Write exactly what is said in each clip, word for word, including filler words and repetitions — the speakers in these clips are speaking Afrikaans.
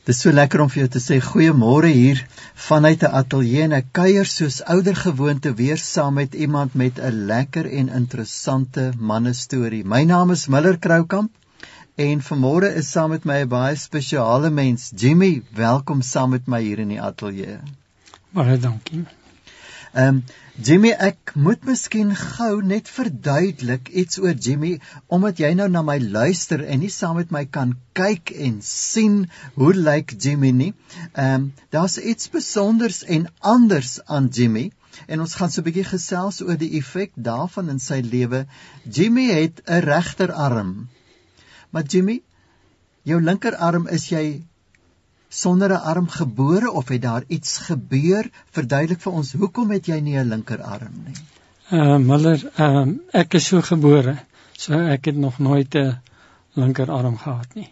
Dis so lekker om vir jou te sê goeiemôre hier vanuit 'n ateljee en ek kuier soos ouer gewoonte weer saam met iemand met 'n lekker en interessante mannestorie. My naam is Miller Kroukamp en vanmôre is saam met my 'n baie spesiale mens, Jimmy. Welkom saam met my hier in die ateljee. Baie dankie. Ehm um, Jimmy, ek moet miskien gou net verduidelik iets oor Jimmy, omdat jy nou na my luister en nie saam met my kan kyk en sien hoe lyk Jimmy nie. Ehm um, daar's iets besonders en anders aan Jimmy en ons gaan so 'n bietjie gesels oor die effek daarvan in sy lewe. Jimmy het 'n regterarm. Maar Jimmy, jou linkerarm, is jy sonder 'n arm gebore of het daar iets gebeur? Verduidelik vir ons, hoekom het jy nie 'n linkerarm nie? Uh, Miller, uh, ek is so gebore, so ek het nog nooit 'n linkerarm gehad nie.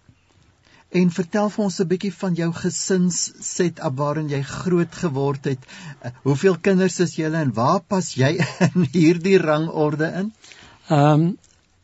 En vertel vir ons 'n bietjie van jou gesinssetup waarin jy groot geword het. Uh, hoeveel kinders is julle en waar pas jy in hierdie rangorde in? Um,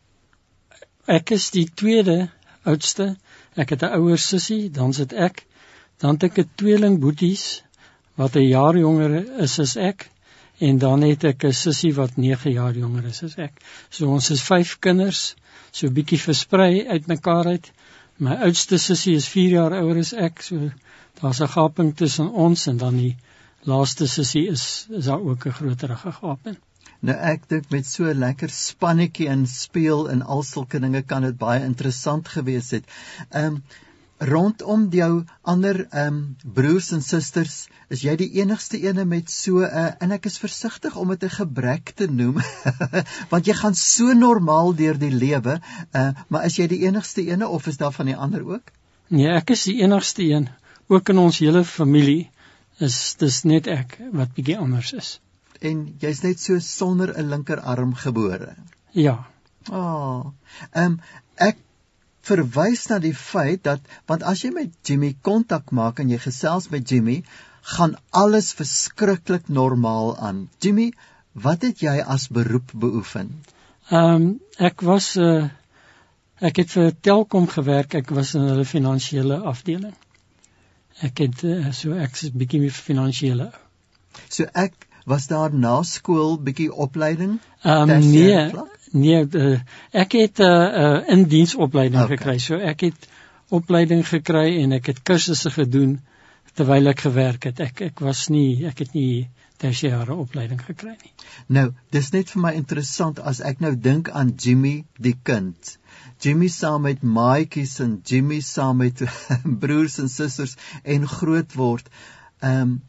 ek is die tweede oudste. Ek het 'n ouer sussie, dan sit ek, dan het ek 'n tweeling boeties wat 'n jaar jonger is as ek, en dan het ek 'n sussie wat nege jaar jonger is as ek. So ons is vyf kinders, so 'n bietjie versprei uit mekaar uit. My oudste sussie is vier jaar ouer as ek, so daar's 'n gaping tussen ons, en dan die laaste sussie is, is daar ook 'n groterige gaping. Nou ek dink met so 'n lekker spannetjie en speel en al sulke dinge kan dit baie interessant gewees het. Ehm um, rondom jou ander ehm um, broers en susters, is jy die enigste ene met so 'n uh, en ek is versigtig om dit 'n gebrek te noem, want jy gaan so normaal deur die lewe, uh, maar is jy die enigste ene of is daar van die ander ook? Nee, ek is die enigste een. Ook in ons hele familie is dis net ek wat bietjie anders is. En jy's net so sonder 'n linkerarm gebore. Ja. Oh. Ehm um, ek verwys na die feit dat, want as jy met Jimmy kontak maak en jy gesels met Jimmy, gaan alles verskriklik normaal aan. Jimmy, wat het jy as beroep beoefen? Ehm um, ek was uh, ek het vir Telkom gewerk. Ek was in hulle finansiële afdeling. Ek het uh, so ek is 'n bietjie meer finansiële. So ek was daar na skool bietjie opleiding? Um, nee, nee uh, ek het 'n uh, uh, indiensopleiding okay. gekry. So ek het opleiding gekry en ek het kursusse gedoen terwyl ek gewerk het. Ek ek was nie ek het nie tersiêre opleiding gekry nie. Nou, dis net vir my interessant as ek nou dink aan Jimmy die kind. Jimmy saam met maatjies en Jimmy saam met broers en susters en groot word. Ehm um,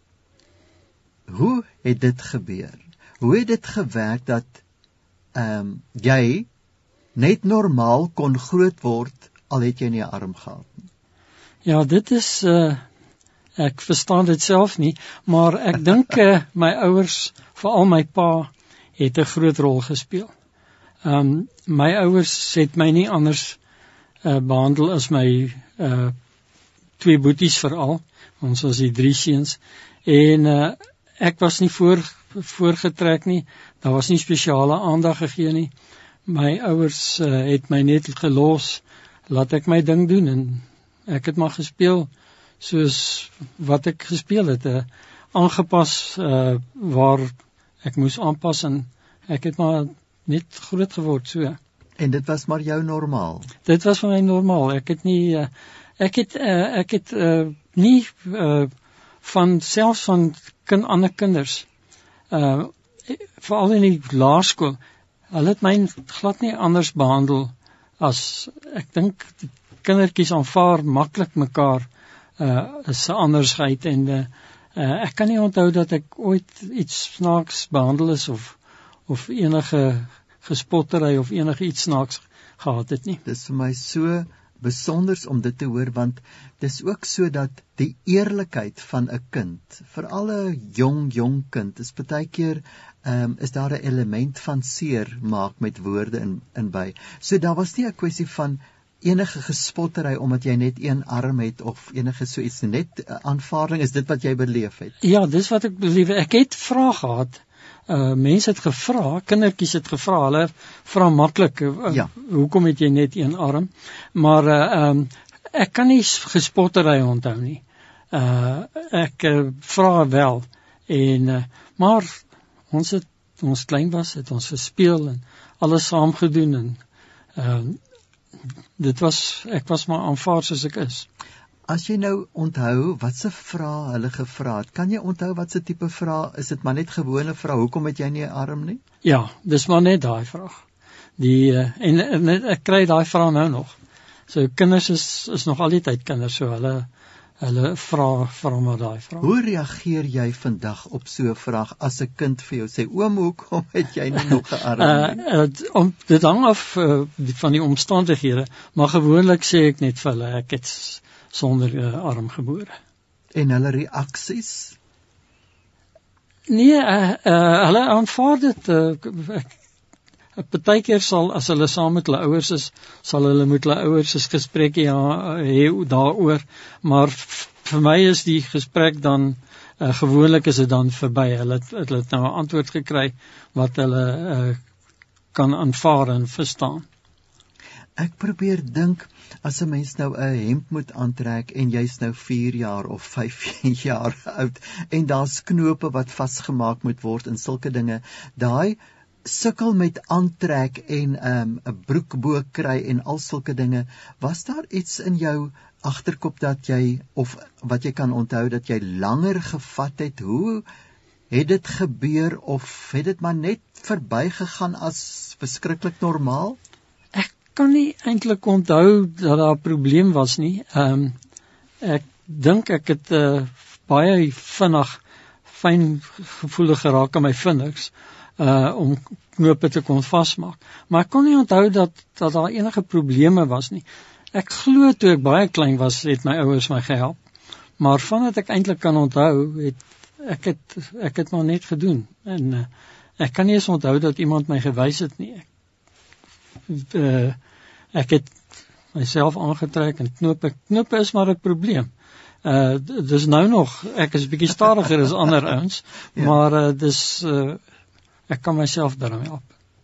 Hoe het dit gebeur? Hoe het dit gewerk dat ehm um, jy net normaal kon groot word al het jy nie 'n arm gehad nie? Ja, dit is uh, ek verstaan dit self nie, maar ek dink uh, my ouers, veral my pa, het 'n groot rol gespeel. Ehm um, my ouers het my nie anders uh, behandel as my uh, twee boeties veral. Ons was die drie seuns en uh, ek was nie voor, voorgetrek nie, daar was nie spesiale aandag gegee nie. My ouers uh, het my net gelos, laat ek my ding doen, en ek het maar gespeel soos wat ek gespeel het, uh, aangepas uh, waar ek moes aanpas, en ek het maar net groot geword so. En dit was maar jou normaal? Dit was vir my normaal, ek het nie, uh, ek het, uh, ek het uh, nie, uh, van selfs van kind, ander kinders, uh, veral in die laerskool, hulle het my glad nie anders behandel as, ek dink, die kindertjies aanvaar maklik mekaar uh, is 'n andersheid, en uh, uh, ek kan nie onthou dat ek ooit iets snaaks behandel is, of, of enige gespottery, of enige iets snaaks gehad het nie. Dit is vir my so besonders om dit te hoor, want dis ook so dat die eerlikheid van 'n kind, veral 'n jong jong kind, is baie keer um, is daar 'n element van seer maak met woorde in in by. So daar was nie 'n kwessie van enige gespottery omdat jy net een arm het of enige so iets, net uh, aanvaarding. Is dit wat jy beleef het? Ja, dis wat ek beleef. Ek het vrae gehad. Uh, mense het gevra, kindertjies het gevra, hulle vra maklik, uh, ja. hoekom het jy net een arm? Maar uh, um, ek kan nie gespottery onthou nie. Uh, ek uh, vra wel, en, uh, maar ons het, ons klein was, het ons gespeel en alles saam gedoen en uh, dit was, ek was maar aanvaar soos ek is. As jy nou onthou wat se vrae hulle gevra het, kan jy onthou wat se tipe vrae, is dit maar net gewone vrae, hoekom het jy nie 'n arm nie? Ja, dis maar net daai vraag. Die, uh, en, en ek kry daai vraag nou nog. So kinders is, is nog al die tyd kinders, so hulle, hulle vra, vra maar daai vraag. Hoe reageer jy vandag op so 'n vraag as 'n kind vir jou sê, oom, hoekom het jy nie nog 'n arm nie? Uh, uh, om, dit hang af uh, van die omstandighede, maar gewoonlik sê ek net vir hulle, ek het sonder uh, arm gebore. En hulle reaksies? Nee, uh, uh, hulle aanvaar dit. Uh, ek, Partykeer sal, as hulle saam met hulle ouers is, sal hulle met hulle ouers 'n gesprekie ja, hê daaroor, maar vir my is die gesprek dan, uh, gewoonlik is dit dan verby. Hulle het, hulle het nou 'n antwoord gekry wat hulle uh, kan aanvaar en verstaan. Ek probeer dink, as 'n mens nou 'n hemp moet aantrek en jy's nou vier jaar of vyf jaar oud en daar's knope wat vasgemaak moet word en sulke dinge, daai sukkel met aantrek en 'n um, 'n broek bo kry en al sulke dinge, was daar iets in jou agterkop dat jy, of wat jy kan onthou, dat jy langer gevat het? Hoe het dit gebeur, of het dit maar net verbygegaan as verskriklik normaal? Ek kan nie eintlik onthou dat daar 'n probleem was nie. Um, ek dink ek het uh, baie vinnig fyn gevoelig geraak aan my vingers, Uh, om knope te kon vasmaak. Maar ek kon nie onthou dat, dat daar enige probleme was nie. Ek glo toe ek baie klein was, het my ouers my gehelp. Maar vandat ek eintlik kan onthou, het ek het, ek het maar net gedoen. En uh, ek kan nie eens onthou dat iemand my gewys het nie. Ek, uh, ek het myself aangetrek en knope, knope is maar 'n probleem. Uh, dis nou nog, ek is bietjie stadiger as ander ouens, ja. maar uh, dis... Uh, Ek kan myself daarmee help.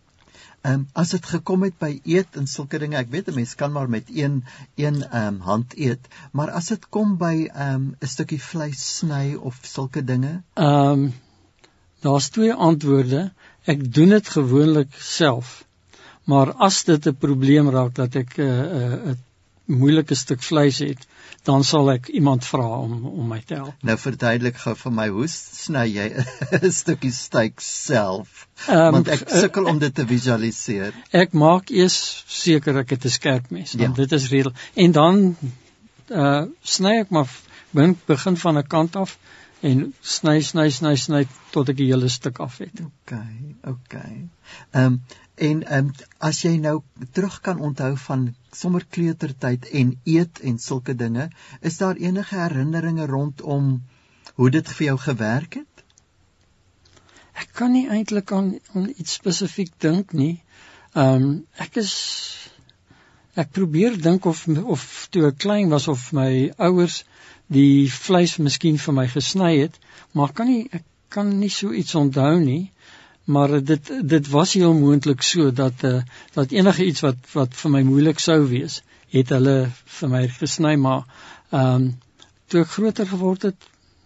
Um, as dit gekom het by eet en sulke dinge, ek weet 'n mens kan maar met een een um, hand eet, maar as dit kom by 'n um, stukkie vleis sny of sulke dinge? Ehm um, daar's twee antwoorde. Ek doen dit gewoonlik self. Maar as dit 'n probleem raak dat ek 'n uh, uh, moeilike stuk vleis het, dan sal ek iemand vra om om my te help. Nou verduidelik gou vir my, hoe sny jy 'n stukkie steak self? Um, Want ek sukkel om dit te visualiseer. Ek maak eers seker ek het 'n skerp mes, ja. Dit is redel. En dan uh, sny ek maar begin van 'n kant af en sny sny sny sny tot ek die hele stuk af het. Okay, okay. Ehm um, En um, as jy nou terug kan onthou van sommer kleutertyd en eet en sulke dinge, is daar enige herinneringe rondom hoe dit vir jou gewerk het? Ek kan nie eintlik aan, aan iets spesifiek dink nie. Um, ek is, ek probeer dink of, of toe ek klein was of my ouers die vleis miskien vir my gesny het, maar kan nie, ek kan nie so iets onthou nie. Maar dit dit was heel moontlik so dat uh, dat enige iets wat wat vir my moeilik sou wees, het hulle vir my gesny, maar ehm um, toe ek groter geword het,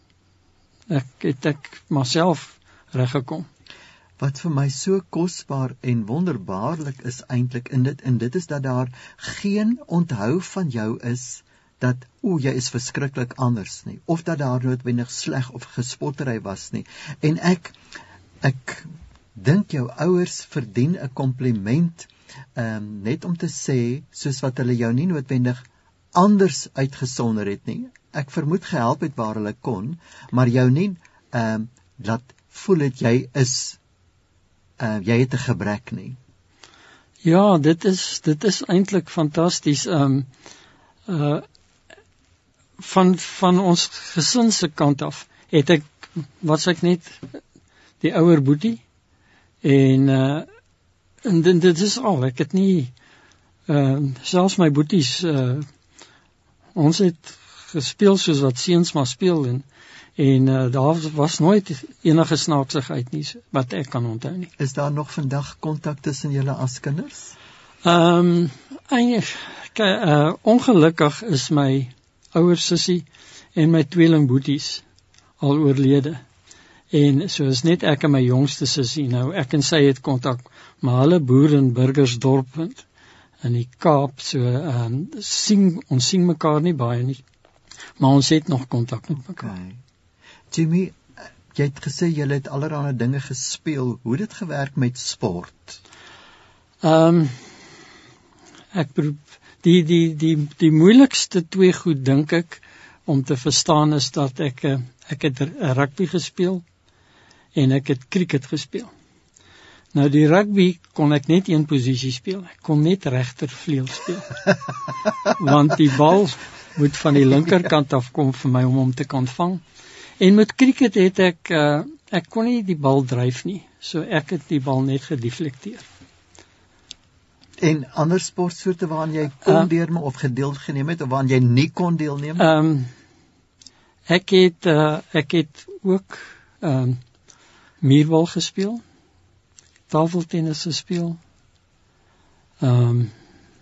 ek het ek myself reggekom. Wat vir my so kosbaar en wonderbaarlik is eintlik in dit en dit is dat daar geen onthou van jou is dat o, jy is verskriklik anders nie, of dat daar noodwendig sleg of gespottery was nie. En ek ek dink jou ouers verdien 'n kompliment, um, net om te sê, soos wat hulle jou nie noodwendig anders uitgesonder het nie. Ek vermoed gehelp het waar hulle kon, maar jou nie um, laat voel het jy is, uh, jy het 'n gebrek nie. Ja, dit is dit is eintlik fantasties. Um, uh, van van ons gesin se kant af het ek wat sê ek net die ouer boetie. En, uh, en dit, dit is al, ek het nie, uh, selfs my boeties, uh, ons het gespeel soos wat seuns maar speel, en, en uh, daar was nooit enige snaaksigheid nie, wat ek kan onthou nie. Is daar nog vandag kontak tussen julle as kinders? Um, en, kyk, uh, ongelukkig is my ouer sussie en my tweelingboeties al oorlede. En so is net ek en my jongste sussie. Nou ek en sy het kontak, maar hulle boer in Burgersdorp in die Kaap, so um, sien, ons sien mekaar nie baie nie, maar ons het nog kontak met mekaar. Okay. Jimmy, jy het gesê jy het allerlei dinge gespeel. Hoe het dit gewerk met sport? Ehm um, ek probeer die die die die moeilikste twee goed dink ek om te verstaan is dat ek ek het rugby gespeel en ek het cricket gespeel. Nou die rugby kon ek net een posisie speel. Ek kon net regtervleuel speel. Want die bal moet van die linkerkant af kom vir my om hom te kan vang. En met cricket het ek uh, ek kon nie die bal dryf nie. So ek het die bal net gedeflekteer. En ander sportsoorte waaraan jy kon uh, deelneem of gedeel geneem het of waaraan jy nie kon deelneem? Ehm um, ek het uh, ek het ook ehm um, muurbal gespeel. Tafeltennis gespeel. Ehm um,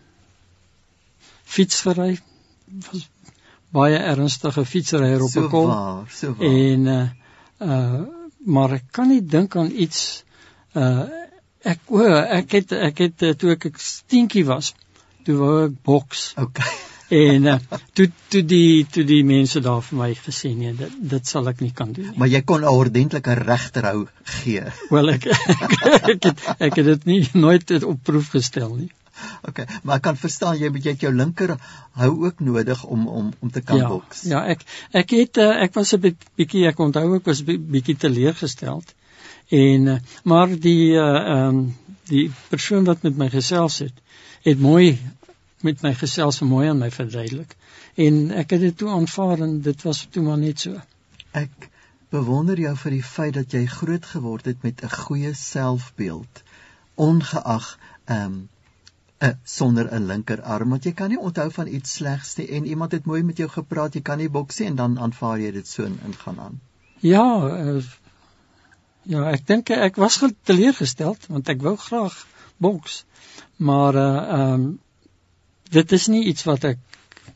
fietsry was baie ernstige fietsryer op 'n kol. Waar, so waar. En uh, uh maar ek kan nie dink aan iets uh ek o, ek het ek het toe ek steentjie was, toe wou ek boks. Okay. En uh, toe toe die toe die mense daar vir my gesê nee, dit dit sal ek nie kan doen nie. Maar jy kon 'n ordentlike regterhou gee. Wel ek ek, ek het ek het dit nie nooit op proef gestel nie. Okay, maar ek kan verstaan jy jy het jou linker hou ook nodig om om om te kan ja, boks. Ja, ek ek het uh, ek was 'n bietjie ek onthou ek was 'n bietjie teleurgesteld. En uh, maar die uh, um, die persoon wat met my gesels het, het mooi met my gesels en mooi aan my verduidelik. En ek het dit toe aanvaar en dit was toe maar net so. Ek bewonder jou vir die feit dat jy groot geword het met 'n goeie selfbeeld, ongeag ehm um, Uh, sonder 'n linkerarm, want jy kan nie onthou van iets slegs nie en iemand het mooi met jou gepraat, jy kan nie boks nie en dan aanvaar jy dit so in, in gaan aan. Ja, uh, ja, ek dink ek was teleurgesteld want ek wou graag boks, maar uh, um, dit is nie iets wat ek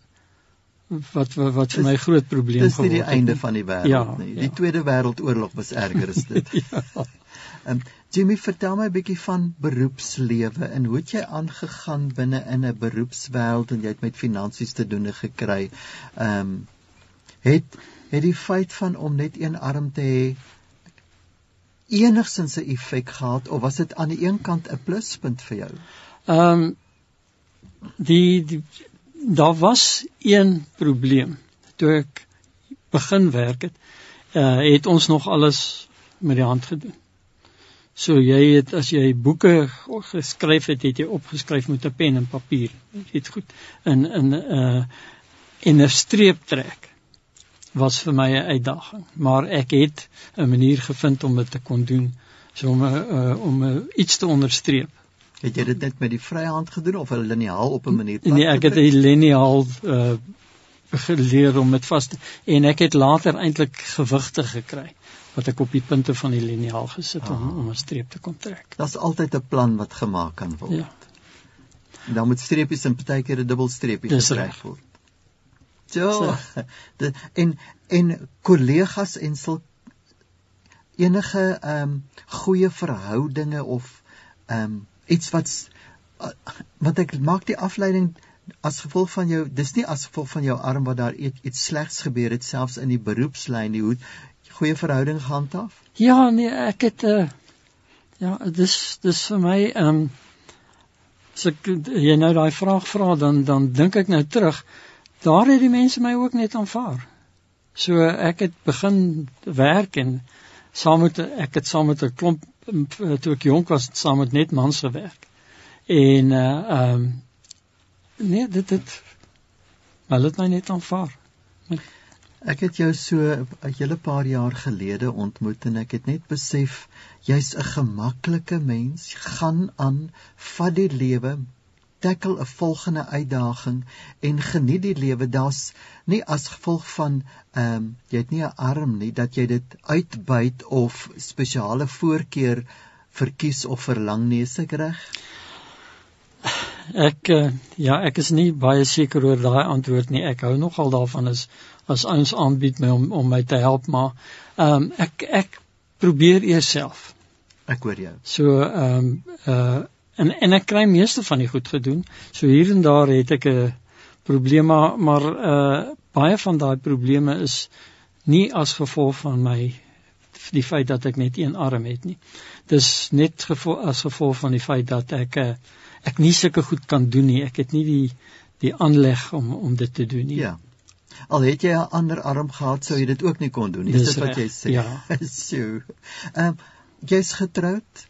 wat wat, wat vir my groot probleem geword het. Dis nie die einde van die wêreld ja, nie. Die ja. Tweede Wêreldoorlog was erger as dit. ja. Um, Jimmy, vertel my 'n bietjie van beroepslewe en hoe het jy aangegaan binne in 'n beroepswêreld en jy het met finansies te doen gekry. Ehm um, het het die feit van om net een arm te hê enigsins 'n effek gehad of was dit aan die een kant 'n pluspunt vir jou? Ehm um, die, die daar was een probleem. Toe ek begin werk het, uh, het ons nog alles met die hand gedoen. So jy het as jy boeke geskryf het, het jy opgeskryf met 'n pen en papier. Dit goed. In in uh en 'n streep trek was vir my 'n uitdaging, maar ek het 'n manier gevind om dit te kon doen, so om uh, om uh, iets te onderstreep. Het jy dit net met die vrye hand gedoen of 'n liniaal op 'n manier plat? Nee, ek het 'n liniaal uh geleer om dit vas te en ek het later eintlik gewigte gekry wat ek op die punte van die liniaal gesit ah. om om 'n streep te kon trek. Daar's altyd 'n plan wat gemaak kan word. Ja. En dan moet streepies en partykeer 'n dubbelstreepie getrek word. Ja. De, en en kollegas en sul enige ehm um, goeie verhoudinge of ehm um, iets wat uh, wat ek maak die afleiding as gevolg van jou, dis nie as gevolg van jou arm wat daar iets slegs gebeur het selfs in die beroepslyn nie, hoe goeie verhouding gehandhaaf? Ja, nee, ek het uh, ja, dis dis vir my ehm um, as ek jy nou daai vraag vra dan dan dink ek nou terug, daar het die mense my ook net aanvaar. So ek het begin werk en saam met ek het saam met 'n klomp toe ek jonk was saam met net mans gewerk. En uh ehm um, nee, dit dit hulle het my net aanvaar. Ek het jou so 'n hele paar jaar gelede ontmoet en ek het net besef jy's 'n gemaklike mens, gaan aan, vat die lewe, tackle 'n volgende uitdaging en geniet die lewe. Daar's nie as gevolg van ehm um, jy het nie 'n arm nie dat jy dit uitbuit of spesiale voorkeur verkies of verlang nie, is ek reg? ek uh, ja, ek is nie baie seker oor daai antwoord nie. Ek hou nogal daarvan as as ons aanbied my om om my te help, maar ehm um, ek ek probeer eers self. Ek hoor jou. So ehm um, uh en en ek kry meeste van die goed gedoen. So hier en daar het ek 'n probleem, maar, maar uh baie van daai probleme is nie as gevolg van my die feit dat ek net een arm het nie. Dis net gevolg, as gevolg van die feit dat ek uh, ek nie sulke goed kan doen nie. Ek het nie die die aanleg om om dit te doen nie. Ja. Al het jy 'n ander arm gehad, sou jy dit ook nie kon doen nie. Dis Is dit wat jy recht, sê? ja. So. Ehm um, jy's getroud?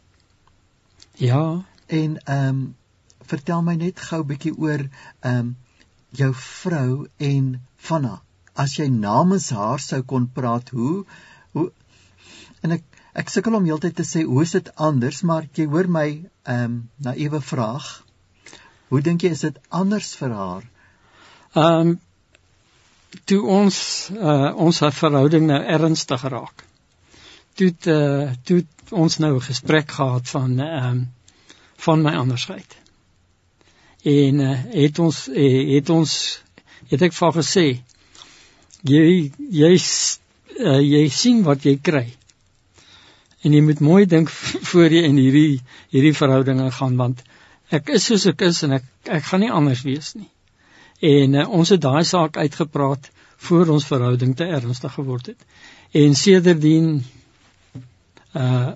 Ja. En ehm um, vertel my net gou 'n bietjie oor ehm um, jou vrou en Vanna. As jy namens haar sou kon praat, hoe hoe en ek ek sukkel om heeltyd te sê hoe is dit anders, maar jy hoor my ehm um, naïewe vraag. Hoe dink jy is dit anders vir haar? Ehm um, toe ons uh, ons verhouding nou ernstig raak. Toe uh, toe ons nou 'n gesprek gehad van ehm um, van my andersheid. En uh, het ons uh, het ons het ek vir gesê jy jy uh, jy sien wat jy kry. En jy moet mooi dink voor jy in hierdie hierdie verhoudinge gaan, want ek is soos ek is en ek ek gaan nie anders wees nie. En uh, ons het daai saak uitgepraat voor ons verhouding te ernstig geword het. En sedertdien uh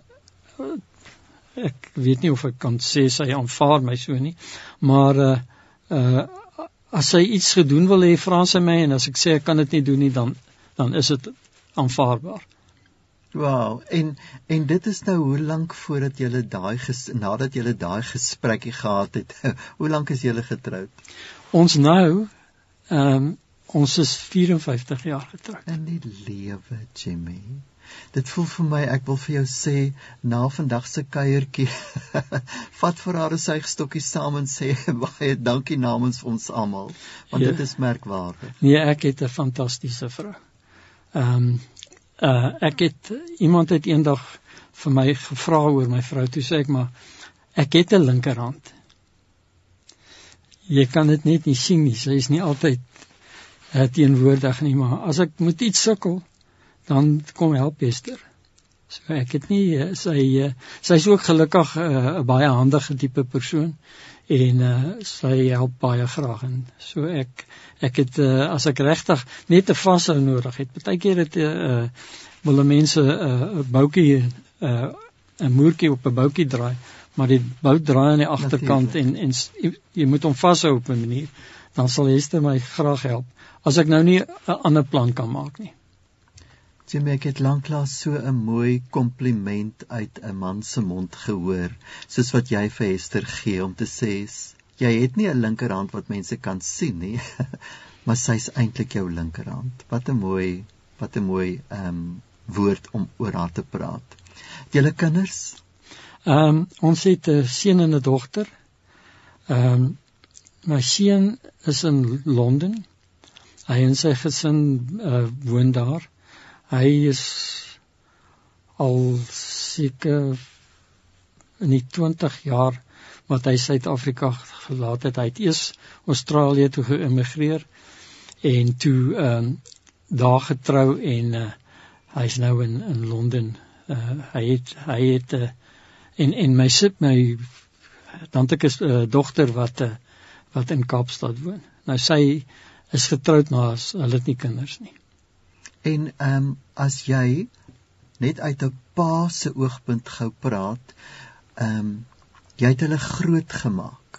ek weet nie of ek kan sê sy aanvaar my so nie, maar uh uh as sy iets gedoen wil hê, vra sy my, en as ek sê ek kan dit nie doen nie, dan dan is dit aanvaarbaar. Wow, en en dit is nou hoe lank voordat julle daai nadat julle daai gesprekkie gehad het. Hoe lank is julle getroud? Ons nou ehm um, ons is vyf en vyftig jaar getroud. In die lewe, Jimmy. Dit voel vir my, ek wil vir jou sê, na vandag se kuiertjie, vat vir haar 'n suigstokkie saam en sê baie dankie namens ons almal, want ja, dit is merkwaardig. Nee, ek het 'n fantastiese vrou. Ehm um, uh, ek het iemand het eendag vir my gevra oor my vrou, toe sê ek maar ek het 'n linkerhand. Jy kan dit net nie sien nie, sy is nie altyd uh, teenwoordig nie, maar as ek moet iets sukkel, dan kom help Esther. So ek het nie, sy, sy is ook gelukkig 'n uh, baie handige tipe persoon, en uh, sy help baie graag, en so ek, ek het, uh, as ek regtig net 'n vashou nodig het, partykeer het, uh, wil mense 'n uh, boutjie, 'n uh, moertjie op 'n boutjie draai, maar die bout draai aan die agterkant, en, en jy, jy moet hom vashou op 'n manier, dan sal Esther my graag help, as ek nou nie 'n ander plan kan maak nie. Jimmy, ek het lanklaas so 'n mooi kompliment uit 'n man se mond gehoor, soos wat jy vir Esther gee, om te sê, jy het nie 'n linkerhand wat mense kan sien nie, maar sy's eintlik jou linkerhand. Wat 'n mooi, wat 'n mooi um, woord om oor haar te praat. Julle kinders? Um, ons het 'n seun en 'n dogter. Um, my seun is in Londen. Hy en sy gesin uh, woon daar. Hy is al seker in die twintig jaar wat hy Suid-Afrika gelaat het. Hy het eers Australië toe geïmmigreer en toe um, daar getrou, en uh, hy is nou in in Londen. Uh, hy het hy het uh, en en my sit my dan ek is 'n uh, dogter wat uh, wat in Kaapstad woon. Nou sy is getroud, maar hulle het nie kinders nie. En um, as jy net uit 'n pa se oogpunt gou praat, um, jy het hulle groot gemaak,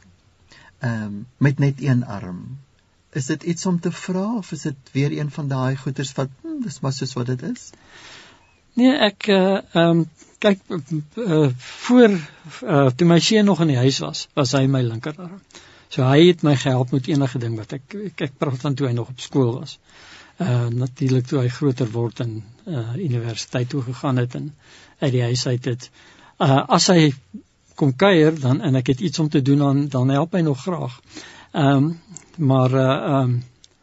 um, met net een arm. Is dit iets om te vra, of is dit weer een van daai goeters wat, hm, dis maar soos wat dit is? Nee, ek, uh, um, kyk, uh, voor, uh, toe my seun nog in die huis was, was hy my linkerarm. So hy het my gehelp met enige ding wat ek, ek, ek praat van toe hy nog op skool was. Uh, natuurlik toe hy groter word en uh, universiteit toe gegaan het en uit die huis uit het. Uh, as hy kom kuier, dan, en ek het iets om te doen, dan, dan help hy nog graag. Um, maar uh, um,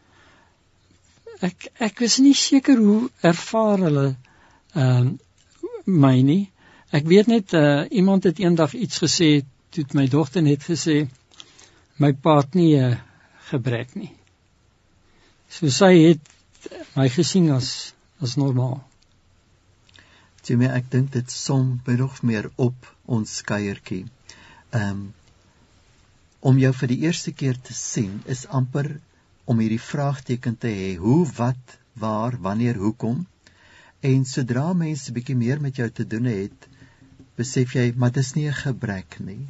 ek, ek is nie seker hoe ervaar hulle um, my nie. Ek weet net, uh, iemand het eendag iets gesê, toe het my dogter net gesê, my pa het nie uh, gebrek nie. So sy het my gesien as, as normaal. Jimmy, ek dink dit som min of meer op ons kuiertjie. Um, om jou vir die eerste keer te sien, is amper om hierdie vraagteken te hê, hoe, wat, waar, wanneer, hoekom. En sodra mense bietjie meer met jou te doen het, besef jy, maar dis nie 'n gebrek nie.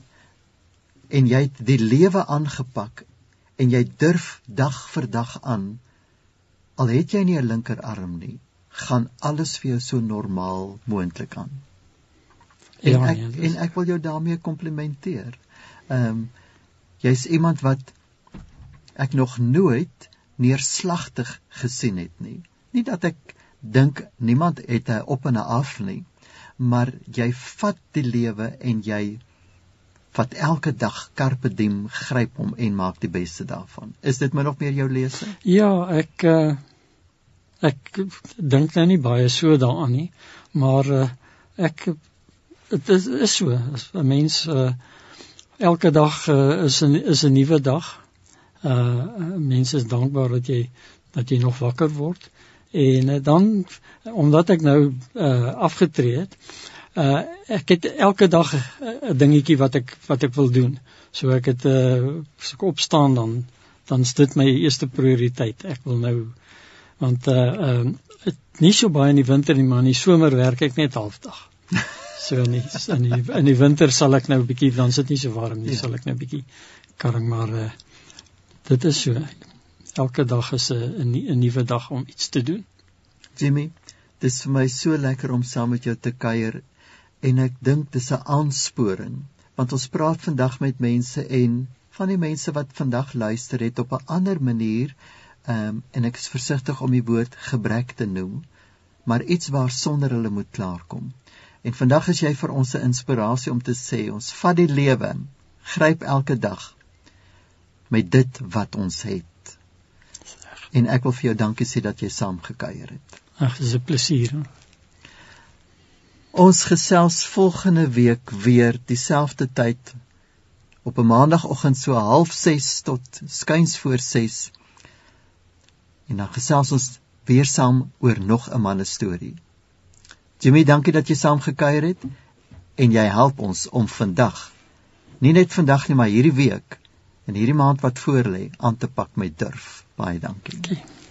En jy het die lewe aangepak, en jy durf dag vir dag aan, al het jy nie 'n linkerarm nie, gaan alles vir jou so normaal moontlik aan. En, Ja, ek, ja, dis- en ek wil jou daarmee komplimenteer. Um, jy's iemand wat ek nog nooit neerslagtig gesien het nie. Nie dat ek dink niemand het 'n op en 'n af nie, maar jy vat die lewe en jy vat elke dag carpe diem, gryp hom en maak die beste daarvan. Is dit min of meer jou lese? Ja, ek uh, ek dink nou nie baie so daaraan nie, maar uh, ek dit is, is so, as 'n mens uh, elke dag uh, is 'n is 'n nuwe dag. Uh, mense is dankbaar dat jy dat jy nog wakker word. En uh, dan, omdat ek nou uh, afgetree het, uh, ek het elke dag 'n dingetjie wat ek wat ek wil doen. So ek het uh, as ek opstaan dan dan is dit my eerste prioriteit. Ek wil nou want uh, uh, het nie so baie in die winter nie, maar in die somer werk ek net halfdag. So in die, in die in die winter sal ek nou 'n bietjie, dan sit nie so warm nie, ja. sal ek nou 'n bietjie karring, maar uh, dit is so. Elke dag is 'n 'n nuwe dag om iets te doen. Jimmy, dit is vir my so lekker om saam met jou te kuier, en ek dink dis 'n aansporing, want ons praat vandag met mense, en van die mense wat vandag luister het op 'n ander manier, um, en ek is versigtig om die woord gebrek te noem, maar iets waar sonder hulle moet klaarkom. En vandag is jy vir ons 'n inspirasie om te sê, ons vat die lewe, gryp elke dag met dit wat ons het. En ek wil vir jou dankie sê dat jy saam gekuier het. Ag, dis 'n plesier. He? Ons gesels volgende week weer dieselfde tyd, op 'n maandagooggend so half ses tot skuins voor ses. En dan gesels ons weer saam oor nog 'n mannestorie. Jimmy, dankie dat jy saam gekuier het, en jy help ons om vandag, nie net vandag nie, maar hierdie week, en hierdie maand wat voor lê, aan te pak met durf. Baie dankie. Okay.